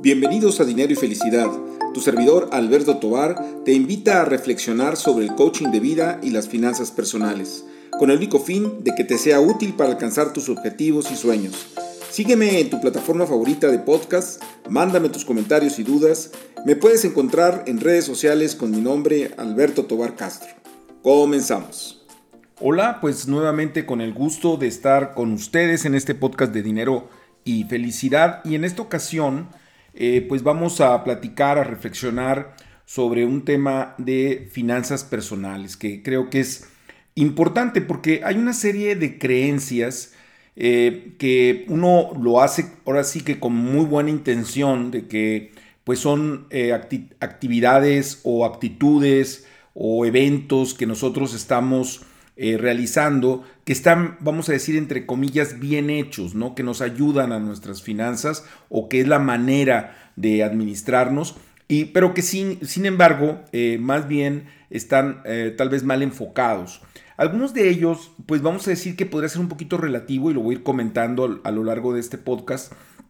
Bienvenidos a Dinero y Felicidad. Tu servidor Alberto Tovar te invita a reflexionar sobre el coaching de vida y las finanzas personales, con el único fin de que te sea útil para alcanzar tus objetivos y sueños. Sígueme en tu plataforma favorita de podcast, mándame tus comentarios y dudas. Me puedes encontrar en redes sociales con mi nombre, Alberto Tovar Castro. Comenzamos. Hola, pues nuevamente con el gusto de estar con ustedes en este podcast de Dinero y Felicidad. Y en esta ocasión, pues vamos a platicar, a reflexionar sobre un tema de finanzas personales que creo que es importante porque hay una serie de creencias que uno lo hace ahora sí que con muy buena intención de que pues son actividades o actitudes o eventos que nosotros estamos realizando, que están, vamos a decir, entre comillas, bien hechos, ¿no? Que nos ayudan a nuestras finanzas o que es la manera de administrarnos, pero que sin embargo, más bien están tal vez mal enfocados. Algunos de ellos, pues vamos a decir que podría ser un poquito relativo y lo voy a ir comentando a lo largo de este podcast.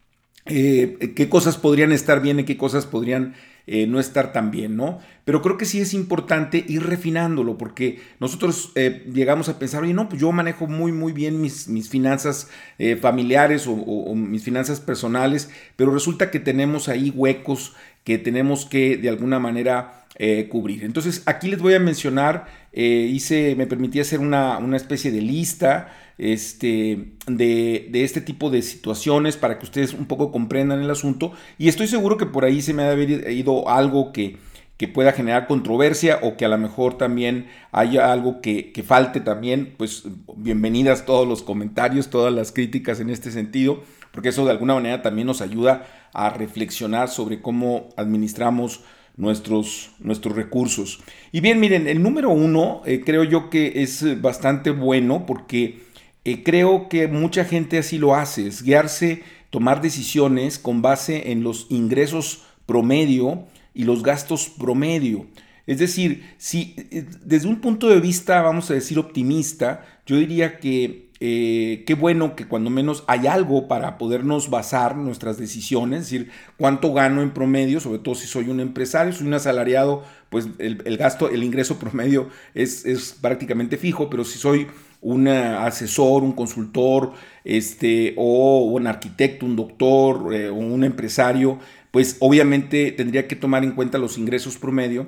Qué cosas podrían estar bien y qué cosas podrían no estar tan bien, ¿no? Pero creo que sí es importante ir refinándolo porque nosotros llegamos a pensar, oye, no, pues yo manejo muy bien mis finanzas familiares o mis finanzas personales, pero resulta que tenemos ahí huecos que tenemos que de alguna manera cubrir. Entonces aquí les voy a mencionar, me permití hacer una especie de lista de este tipo de situaciones para que ustedes un poco comprendan el asunto, y estoy seguro que por ahí se me ha de haber ido algo que pueda generar controversia o que a lo mejor también haya algo que falte también. Pues bienvenidas todos los comentarios, todas las críticas en este sentido, porque eso de alguna manera también nos ayuda a reflexionar sobre cómo administramos nuestros recursos. Y bien, miren, el número uno creo yo que es bastante bueno porque creo que mucha gente así lo hace, es guiarse, tomar decisiones con base en los ingresos promedio y los gastos promedio. Es decir, si desde un punto de vista, vamos a decir, optimista, yo diría que qué bueno que cuando menos hay algo para podernos basar nuestras decisiones, es decir, cuánto gano en promedio, sobre todo si soy un empresario, soy un asalariado, pues el ingreso promedio es prácticamente fijo, pero si soy un asesor, un consultor, o un arquitecto, un doctor, o un empresario, pues obviamente tendría que tomar en cuenta los ingresos promedio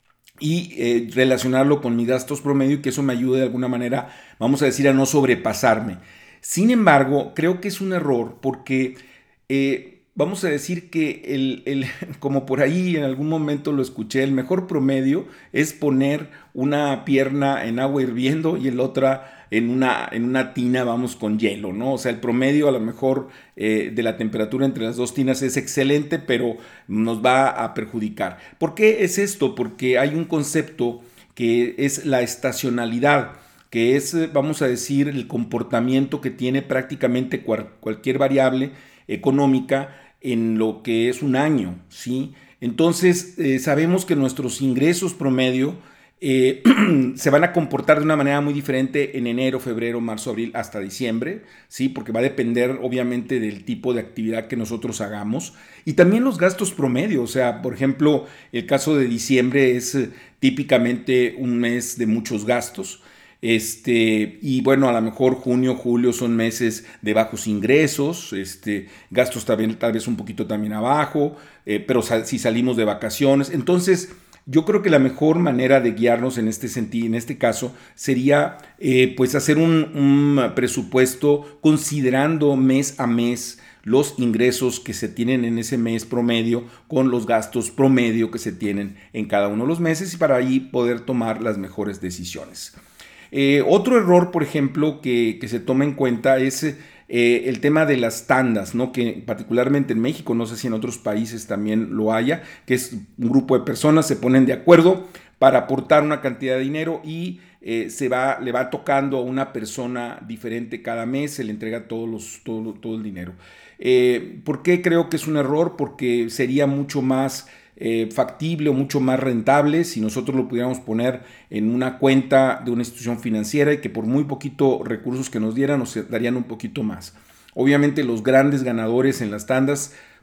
y relacionarlo con mis gastos promedio, y que eso me ayude de alguna manera, vamos a decir, a no sobrepasarme. Sin embargo, creo que es un error porque vamos a decir que como por ahí en algún momento lo escuché, el mejor promedio es poner una pierna en agua hirviendo y la otra en una tina, vamos, con hielo, ¿no? O sea, el promedio a lo mejor de la temperatura entre las dos tinas es excelente, pero nos va a perjudicar. ¿Por qué es esto? Porque hay un concepto que es la estacionalidad, que es, vamos a decir, el comportamiento que tiene prácticamente cualquier variable económica en lo que es un año, ¿sí? Entonces, sabemos que nuestros ingresos promedio se van a comportar de una manera muy diferente en enero, febrero, marzo, abril, hasta diciembre, ¿sí? Porque va a depender obviamente del tipo de actividad que nosotros hagamos, y también los gastos promedio. O sea, por ejemplo, el caso de diciembre es típicamente un mes de muchos gastos. Y bueno, a lo mejor junio, julio son meses de bajos ingresos, gastos también, tal vez un poquito también abajo, pero si salimos de vacaciones. Entonces, yo creo que la mejor manera de guiarnos en este sentido, en este caso, sería pues hacer un presupuesto considerando mes a mes los ingresos que se tienen en ese mes promedio con los gastos promedio que se tienen en cada uno de los meses, y para ahí poder tomar las mejores decisiones. Otro error, por ejemplo, que se toma en cuenta es el tema de las tandas, ¿no? Que particularmente en México, no sé si en otros países también lo haya, que es un grupo de personas se ponen de acuerdo para aportar una cantidad de dinero y le va tocando a una persona diferente cada mes, se le entrega todo el dinero. ¿Por qué creo que es un error? Porque sería mucho más factible o mucho más rentable si nosotros lo pudiéramos poner en una cuenta de una institución financiera y que por muy poquito recursos que nos dieran nos darían un poquito más. Obviamente los grandes ganadores en las tandas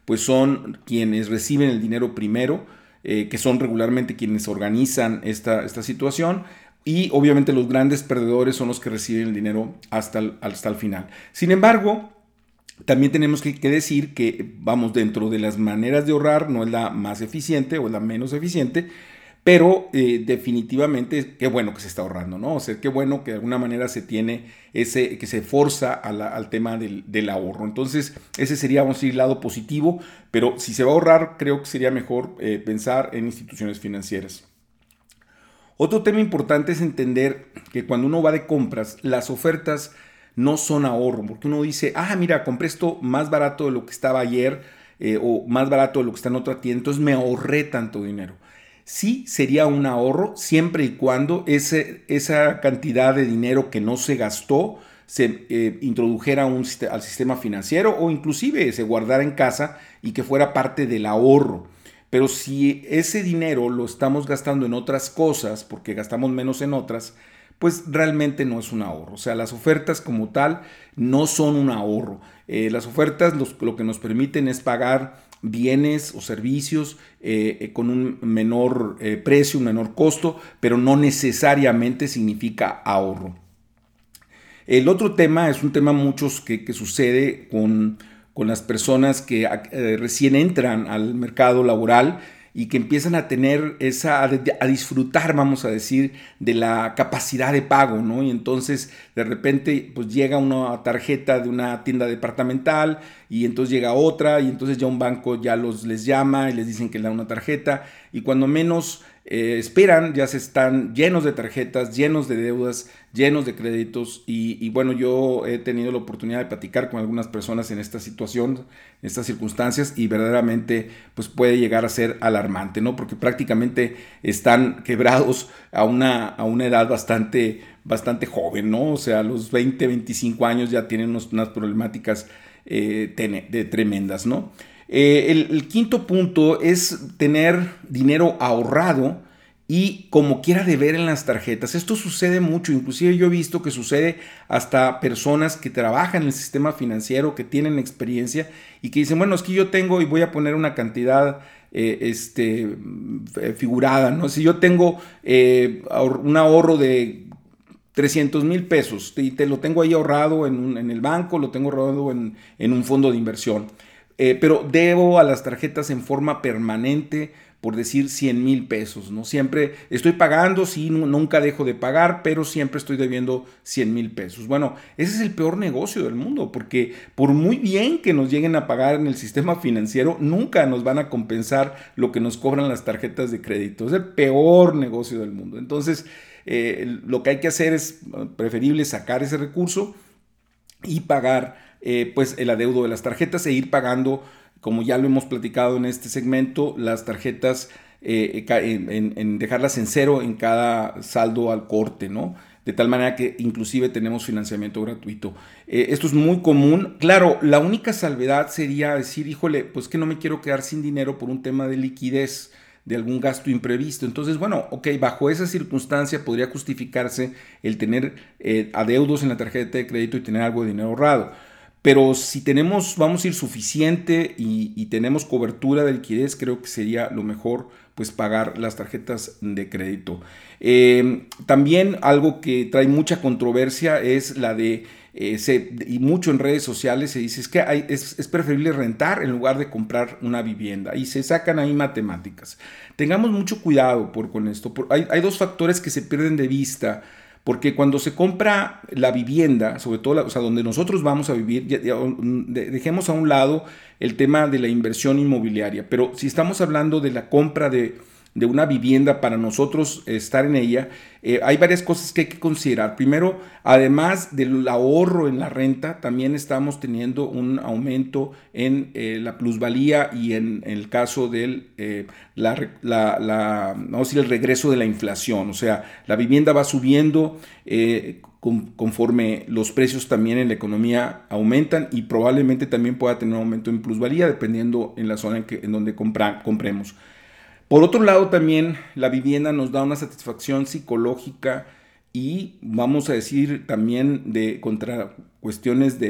pues son quienes reciben el dinero primero, que son regularmente quienes organizan esta situación. Y obviamente los grandes perdedores son los que reciben el dinero hasta el final. Sin embargo, también tenemos que decir que, vamos, dentro de las maneras de ahorrar no es la más eficiente o la menos eficiente, pero definitivamente qué bueno que se está ahorrando, ¿no? O sea, qué bueno que de alguna manera se tiene que se forza al tema del ahorro. Entonces, ese sería, vamos a decir, el lado positivo, pero si se va a ahorrar, creo que sería mejor pensar en instituciones financieras. Otro tema importante es entender que cuando uno va de compras, las ofertas no son ahorro, porque uno dice, mira, compré esto más barato de lo que estaba ayer o más barato de lo que está en otra tienda, entonces me ahorré tanto dinero. Sí sería un ahorro siempre y cuando esa cantidad de dinero que no se gastó se introdujera al sistema financiero o inclusive se guardara en casa y que fuera parte del ahorro. Pero si ese dinero lo estamos gastando en otras cosas, porque gastamos menos en otras, pues realmente no es un ahorro. O sea, las ofertas como tal no son un ahorro. Las ofertas lo que nos permiten es pagar bienes o servicios con un menor precio, un menor costo, pero no necesariamente significa ahorro. El otro tema es un tema muchos que sucede con las personas que recién entran al mercado laboral y que empiezan a tener a disfrutar, vamos a decir, de la capacidad de pago, ¿no? Y entonces de repente pues llega una tarjeta de una tienda departamental y entonces llega otra y entonces ya un banco ya les llama y les dicen que le dan una tarjeta y cuando menos esperan ya se están llenos de tarjetas, llenos de deudas, llenos de créditos y bueno, yo he tenido la oportunidad de platicar con algunas personas en esta situación, en estas circunstancias y verdaderamente pues puede llegar a ser alarmante, ¿no? Porque prácticamente están quebrados a una edad bastante joven, ¿no? O sea, a los 20, 25 años ya tienen unas problemáticas tremendas, ¿no? El quinto punto es tener dinero ahorrado y como quiera deber en las tarjetas. Esto sucede mucho, inclusive yo he visto que sucede hasta personas que trabajan en el sistema financiero, que tienen experiencia y que dicen, bueno, es que yo tengo y voy a poner una cantidad figurada, ¿no? Si yo tengo un ahorro de 300,000 pesos y te lo tengo ahí ahorrado en el banco, lo tengo ahorrado en un fondo de inversión. Pero debo a las tarjetas en forma permanente, por decir 100,000 pesos, ¿no? Siempre estoy pagando, sí, nunca dejo de pagar, pero siempre estoy debiendo 100,000 pesos. Bueno, ese es el peor negocio del mundo, porque por muy bien que nos lleguen a pagar en el sistema financiero, nunca nos van a compensar lo que nos cobran las tarjetas de crédito. Es el peor negocio del mundo. Entonces, lo que hay que hacer es preferible sacar ese recurso y pagar pues el adeudo de las tarjetas e ir pagando, como ya lo hemos platicado en este segmento, las tarjetas en dejarlas en cero en cada saldo al corte, ¿no? De tal manera que inclusive tenemos financiamiento gratuito. Esto es muy común. Claro, la única salvedad sería decir, híjole, pues que no me quiero quedar sin dinero por un tema de liquidez, de algún gasto imprevisto. Entonces, bueno, ok, bajo esa circunstancia podría justificarse el tener adeudos en la tarjeta de crédito y tener algo de dinero ahorrado. Pero si vamos a ir suficiente y tenemos cobertura de liquidez, creo que sería lo mejor pues pagar las tarjetas de crédito. También algo que trae mucha controversia es la de, y mucho en redes sociales se dice, es que es preferible rentar en lugar de comprar una vivienda y se sacan ahí matemáticas. Tengamos mucho cuidado con esto. Hay dos factores que se pierden de vista. Porque cuando se compra la vivienda, sobre todo donde nosotros vamos a vivir, dejemos a un lado el tema de la inversión inmobiliaria, pero si estamos hablando de la compra de una vivienda para nosotros estar en ella, hay varias cosas que hay que considerar. Primero, además del ahorro en la renta, también estamos teniendo un aumento en la plusvalía y en el caso del vamos a decir, el regreso de la inflación. O sea, la vivienda va subiendo conforme los precios también en la economía aumentan y probablemente también pueda tener un aumento en plusvalía dependiendo en la zona en donde compremos. Por otro lado, también la vivienda nos da una satisfacción psicológica y vamos a decir también contra cuestiones de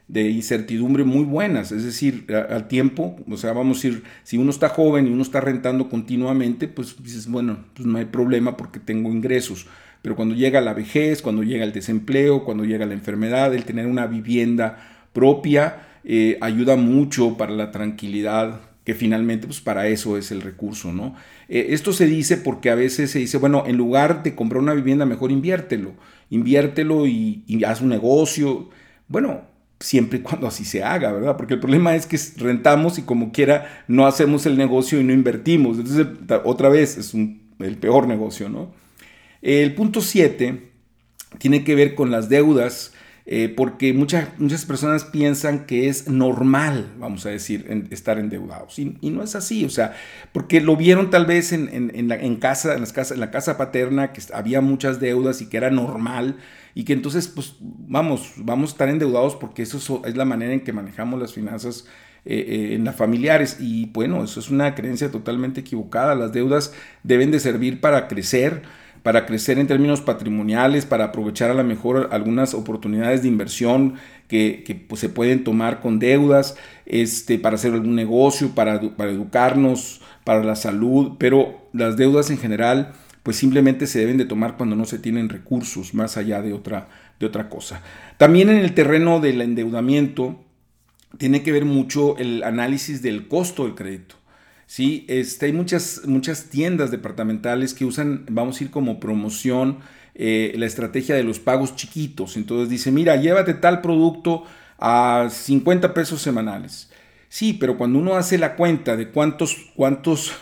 de incertidumbre muy buenas, es decir, al tiempo, o sea, vamos a decir, si uno está joven y uno está rentando continuamente, pues dices, bueno, pues no hay problema porque tengo ingresos, pero cuando llega la vejez, cuando llega el desempleo, cuando llega la enfermedad, el tener una vivienda propia ayuda mucho para la tranquilidad, que finalmente pues para eso es el recurso, ¿no? Esto se dice porque a veces se dice, bueno, en lugar de comprar una vivienda, mejor inviértelo y haz un negocio. Bueno, siempre y cuando así se haga, ¿verdad? Porque el problema es que rentamos y como quiera no hacemos el negocio y no invertimos. Entonces, otra vez, es el peor negocio, ¿no? El punto 7 tiene que ver con las deudas, porque muchas personas piensan que es normal, vamos a decir, estar endeudados. Y no es así, o sea, porque lo vieron tal vez en la casa paterna, que había muchas deudas y que era normal, y que entonces, pues, vamos a estar endeudados porque eso es la manera en que manejamos las finanzas en las familiares. Y bueno, eso es una creencia totalmente equivocada. Las deudas deben de servir para crecer en términos patrimoniales, para aprovechar a lo mejor algunas oportunidades de inversión que pues, se pueden tomar con deudas, para hacer algún negocio, para educarnos, para la salud, pero las deudas en general pues simplemente se deben de tomar cuando no se tienen recursos, más allá de otra cosa. También en el terreno del endeudamiento tiene que ver mucho el análisis del costo del crédito. Sí, hay muchas tiendas departamentales que usan, vamos a ir como promoción, la estrategia de los pagos chiquitos. Entonces dice, mira, llévate tal producto a 50 pesos semanales. Sí, pero cuando uno hace la cuenta de cuántas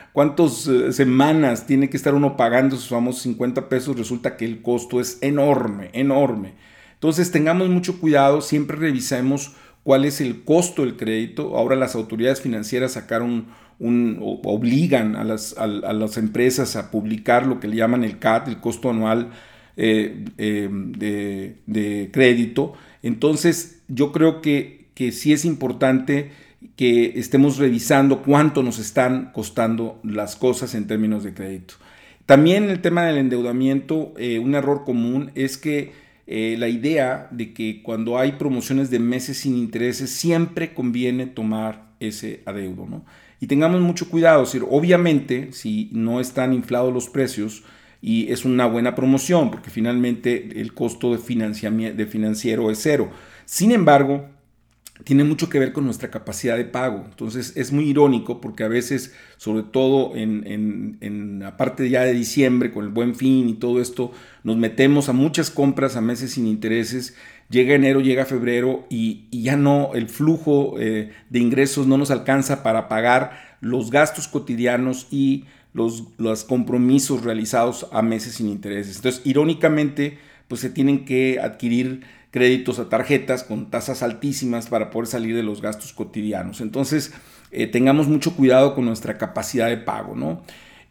semanas tiene que estar uno pagando esos famosos 50 pesos, resulta que el costo es enorme, enorme. Entonces tengamos mucho cuidado, siempre revisemos cuál es el costo del crédito. Ahora las autoridades financieras sacaron obligan a las empresas a publicar lo que le llaman el CAT, el costo anual de crédito. Entonces yo creo que sí es importante que estemos revisando cuánto nos están costando las cosas en términos de crédito. También el tema del endeudamiento, un error común es que la idea de que cuando hay promociones de meses sin intereses siempre conviene tomar ese adeudo, ¿no? Y tengamos mucho cuidado, es decir, obviamente si no están inflados los precios y es una buena promoción porque finalmente el costo de financiero es cero. Sin embargo, tiene mucho que ver con nuestra capacidad de pago. Entonces es muy irónico porque a veces, sobre todo en la parte ya de diciembre, con el Buen Fin y todo esto, nos metemos a muchas compras a meses sin intereses. Llega enero, llega febrero y ya no, el flujo de ingresos no nos alcanza para pagar los gastos cotidianos y los compromisos realizados a meses sin intereses. Entonces, irónicamente, pues se tienen que adquirir créditos a tarjetas con tasas altísimas para poder salir de los gastos cotidianos. Entonces, tengamos mucho cuidado con nuestra capacidad de pago, ¿no?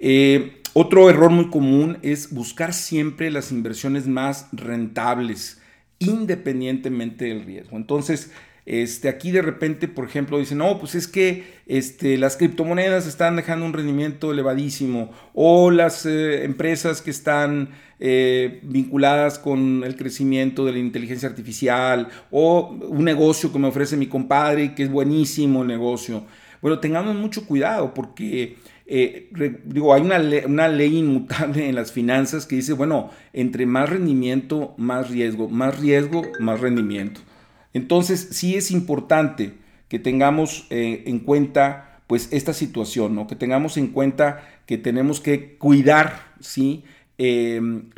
Otro error muy común es buscar siempre las inversiones más rentables, independientemente del riesgo. Entonces, aquí de repente, por ejemplo, dicen, no, pues es que las criptomonedas están dejando un rendimiento elevadísimo, o las empresas que están vinculadas con el crecimiento de la inteligencia artificial, o un negocio que me ofrece mi compadre, que es buenísimo el negocio. Bueno, tengamos mucho cuidado porque hay una ley inmutable en las finanzas que dice, bueno, entre más rendimiento, más riesgo, más rendimiento. Entonces, sí es importante que tengamos en cuenta pues esta situación, ¿no? Que tengamos en cuenta que tenemos que cuidar, ¿sí? El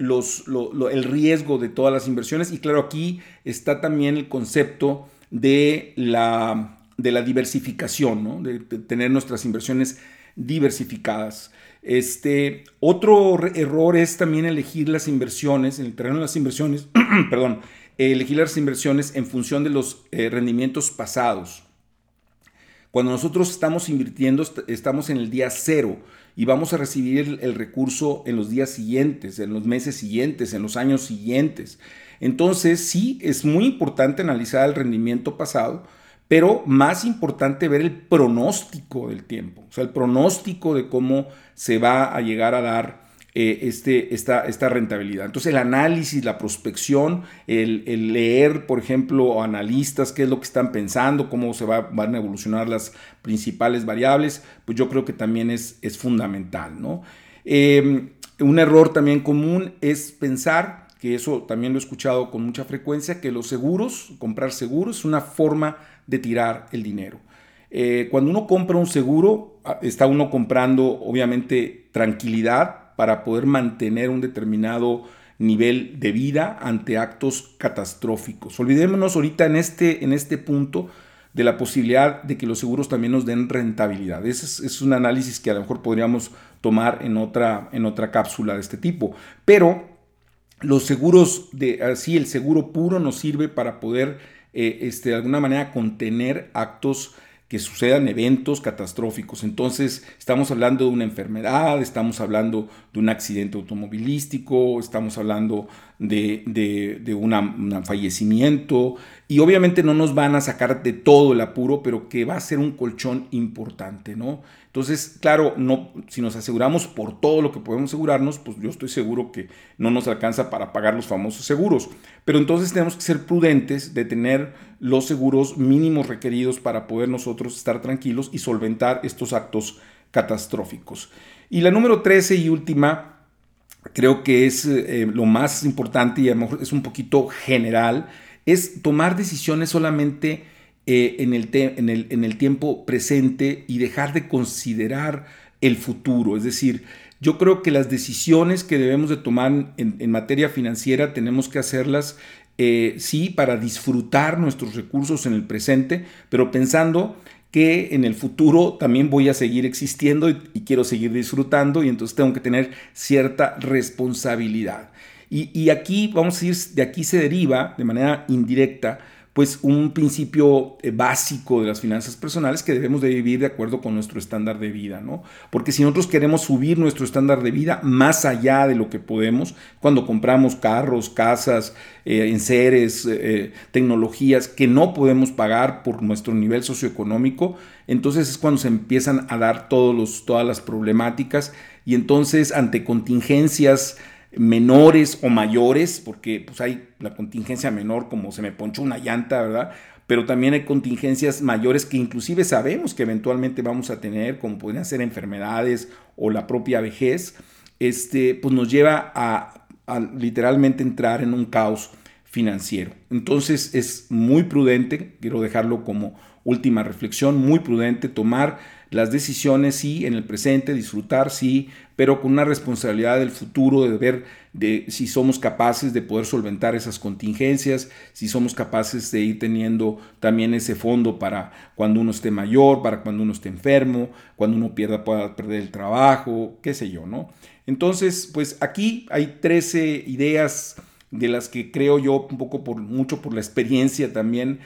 riesgo de todas las inversiones. Y claro, aquí está también el concepto de la diversificación, ¿no? De tener nuestras inversiones diversificadas. Otro error es también elegir las inversiones, en el terreno de las inversiones, perdón, elegir las inversiones en función de los rendimientos pasados. Cuando nosotros estamos invirtiendo, estamos en el día cero y vamos a recibir el recurso en los días siguientes, en los meses siguientes, en los años siguientes. Entonces, sí, es muy importante analizar el rendimiento pasado, pero más importante ver el pronóstico del tiempo, o sea, el pronóstico de cómo se va a llegar a dar esta rentabilidad. Entonces el análisis, la prospección, el leer, por ejemplo, analistas, qué es lo que están pensando, cómo van a evolucionar las principales variables, pues yo creo que también es fundamental, ¿no? Un error también común es pensar, que eso también lo he escuchado con mucha frecuencia, que los seguros, comprar seguros, es una forma de tirar el dinero. Cuando uno compra un seguro, está uno comprando obviamente tranquilidad para poder mantener un determinado nivel de vida ante actos catastróficos. Olvidémonos ahorita en este punto de la posibilidad de que los seguros también nos den rentabilidad. Ese es un análisis que a lo mejor podríamos tomar en otra cápsula de este tipo. Pero los seguros, el seguro puro nos sirve para poder de alguna manera contener actos que sucedan, eventos catastróficos. Entonces estamos hablando de una enfermedad, estamos hablando de un accidente automovilístico, estamos hablando de un fallecimiento, y obviamente no nos van a sacar de todo el apuro, pero que va a ser un colchón importante, ¿no? Entonces, claro, si nos aseguramos por todo lo que podemos asegurarnos, pues yo estoy seguro que no nos alcanza para pagar los famosos seguros. Pero entonces tenemos que ser prudentes de tener los seguros mínimos requeridos para poder nosotros estar tranquilos y solventar estos actos catastróficos. Y la número 13 y última, creo que es lo más importante y a lo mejor es un poquito general, es tomar decisiones solamente en el tiempo presente y dejar de considerar el futuro. Es decir, yo creo que las decisiones que debemos de tomar en materia financiera tenemos que hacerlas sí para disfrutar nuestros recursos en el presente, pero pensando que en el futuro también voy a seguir existiendo y quiero seguir disfrutando, y entonces tengo que tener cierta responsabilidad. Y aquí, vamos a decir, de aquí se deriva de manera indirecta pues un principio básico de las finanzas personales, que debemos de vivir de acuerdo con nuestro estándar de vida, ¿no? Porque si nosotros queremos subir nuestro estándar de vida más allá de lo que podemos, cuando compramos carros, casas, enseres, tecnologías que no podemos pagar por nuestro nivel socioeconómico, entonces es cuando se empiezan a dar todas las problemáticas, y entonces ante contingencias menores o mayores, porque pues hay la contingencia menor como se me ponchó una llanta, ¿verdad? Pero también hay contingencias mayores que inclusive sabemos que eventualmente vamos a tener, como podrían ser enfermedades o la propia vejez, pues nos lleva a literalmente entrar en un caos financiero. Entonces es muy prudente, quiero dejarlo como última reflexión, muy prudente tomar las decisiones, sí, en el presente, disfrutar, sí, pero con una responsabilidad del futuro, de ver si somos capaces de poder solventar esas contingencias, si somos capaces de ir teniendo también ese fondo para cuando uno esté mayor, para cuando uno esté enfermo, cuando uno pueda perder el trabajo, qué sé yo, ¿no? Entonces, pues aquí hay 13 ideas de las que creo yo, un poco mucho por la experiencia también,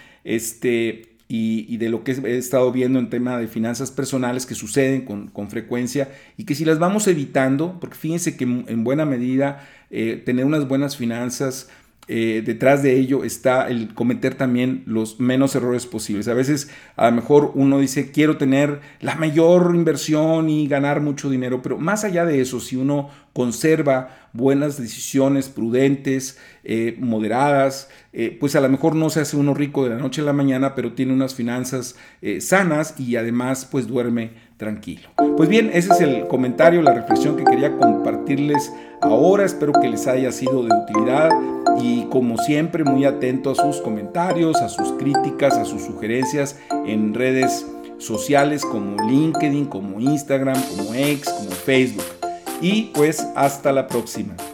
y de lo que he estado viendo en tema de finanzas personales que suceden con frecuencia, y que si las vamos evitando, porque fíjense que en buena medida tener unas buenas finanzas, detrás de ello está el cometer también los menos errores posibles. A veces a lo mejor uno dice quiero tener la mayor inversión y ganar mucho dinero, pero más allá de eso, si uno conserva buenas decisiones prudentes, moderadas, pues a lo mejor no se hace uno rico de la noche a la mañana, pero tiene unas finanzas sanas y además pues duerme tranquilo. Pues bien, ese es el comentario, la reflexión que quería compartirles ahora. Espero que les haya sido de utilidad y, como siempre, muy atento a sus comentarios, a sus críticas, a sus sugerencias en redes sociales como LinkedIn, como Instagram, como X, como Facebook. Y pues hasta la próxima.